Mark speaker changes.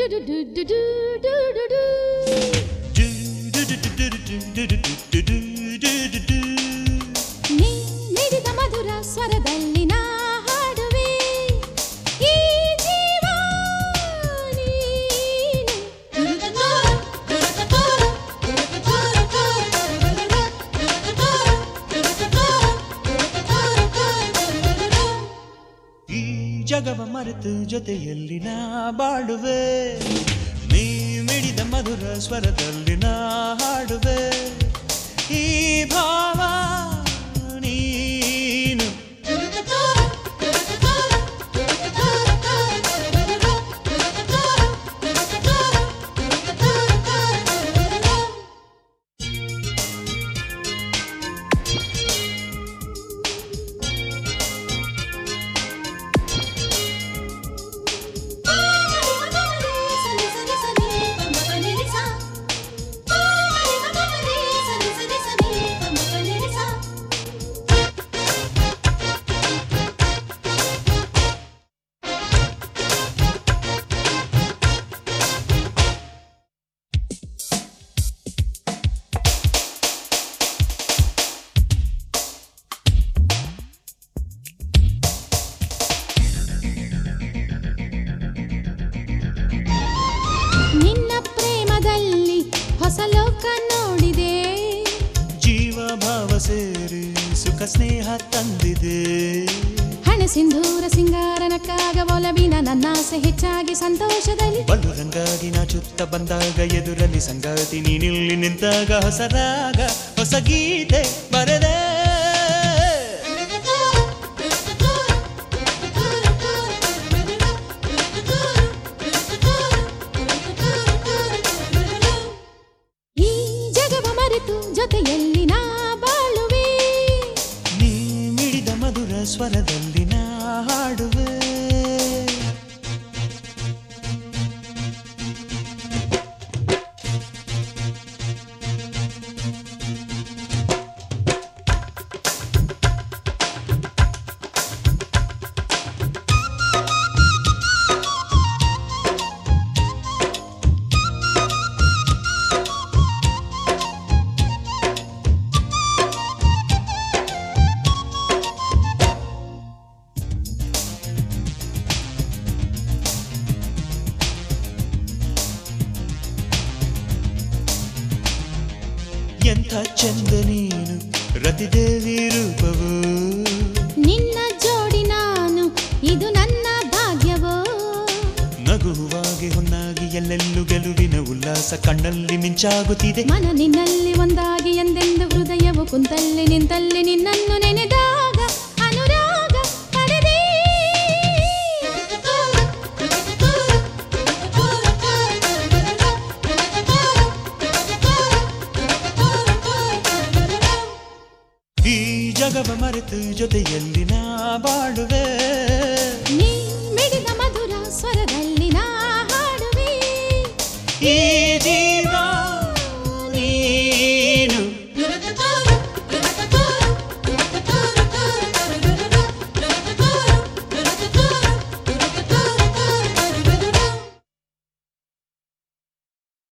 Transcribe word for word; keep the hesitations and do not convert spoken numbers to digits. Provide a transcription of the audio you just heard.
Speaker 1: ನೀ ನೀಡಿದ ಮಧುರ ಸ್ವರದಲ್ಲಿ ನಾ ಹಾಡುವೆ ಈ ಜೀವ ನೀನು.
Speaker 2: ಈ ಜಗವ ಮರೆತು ಜೊತೆಯಲ್ಲಿ ನಾ ಬಾಳುವೆ ನೀ ಮಿಡಿದ ಮಧುರ ಸ್ವರದಲ್ಲಿ ನಾ ಹಾಡುವೆ ಈ ಭಾವ ನೀನು.
Speaker 1: ನಿನ್ನ ಪ್ರೇಮದಲ್ಲಿ ಹೊಸ ಲೋಕ ನೋಡಿದೆ
Speaker 2: ಜೀವ ಭಾವ ಸೇರಿ ಸುಖ ಸ್ನೇಹ ತಂದಿದೆ
Speaker 1: ಹಣ ಸಿಂಧೂರ ಸಿಂಗಾರನಕ್ಕಾಗ ಒಲವಿನ ನನ್ನಾಸೆ ಹೆಚ್ಚಾಗಿ ಸಂತೋಷದಲ್ಲಿ
Speaker 2: ಬಲು ರಂಗಾಗಿ ನಾ ಚುತ್ತ ಬಂದಾಗ ಎದುರಲ್ಲಿ ಸಂಗಾತಿ ನೀನಿಲ್ಲಿ ನಿಂತಾಗ ಹೊಸ ರಾಗ ಹೊಸ ಗೀತೆ ಬರೆದೆ
Speaker 1: ಈ ಜಗವ ಮರೆತು ಜೊತೆಯಲ್ಲಿ ನಾ ಬಾಳುವೆ
Speaker 2: ನೀ ಮಿಡಿದ ಮಧುರ ಸ್ವರದಲ್ಲಿ ನಾ ಹಾಡುವೆ. ಎಂಥ ಚಂದ ನೀನು ರತಿದೇವಿ ರೂಪವು
Speaker 1: ನಿನ್ನ ಜೋಡಿ ನಾನು ಇದು ನನ್ನ ಭಾಗ್ಯವೋ
Speaker 2: ನಗುವಾಗಿ ಹೊನ್ನಾಗಿ ಎಲ್ಲೆಲ್ಲೂ ಗೆಲುವಿನ ಉಲ್ಲಾಸ ಕಣ್ಣಲ್ಲಿ ಮಿಂಚಾಗುತ್ತಿದೆ
Speaker 1: ಮನ ನಿನ್ನಲ್ಲಿ ಒಂದಾಗಿ ಎಂದೆಂದು ಹೃದಯವು ಕುಂತಲ್ಲಿ ನಿಂತಲ್ಲಿ ನಿನ್ನನ್ನು ನೆನೆದಾಗ ಅನುರಾಗ ಪಡೆದೆ
Speaker 2: ಈ ಜಗವ ಮರೆತು ಜೊತೆಯಲ್ಲಿ ನಾ ಬಾಳುವೆ
Speaker 1: ನೀ ಮಿಡಿದ ಮಧುರ ಸ್ವರದಲ್ಲಿ ನಾ ಹಾಡುವೆ
Speaker 2: ಈ